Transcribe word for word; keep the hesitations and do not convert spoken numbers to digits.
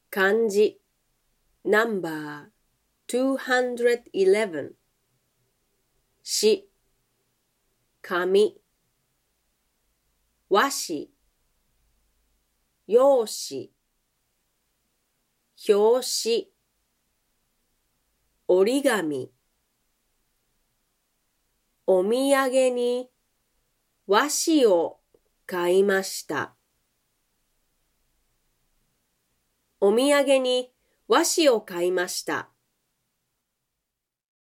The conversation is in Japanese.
漢字ナンバーにひゃくじゅういちし、紙、和紙、用紙、表紙、折り紙、お土産に和紙を買いました。お土産に和紙を買いました。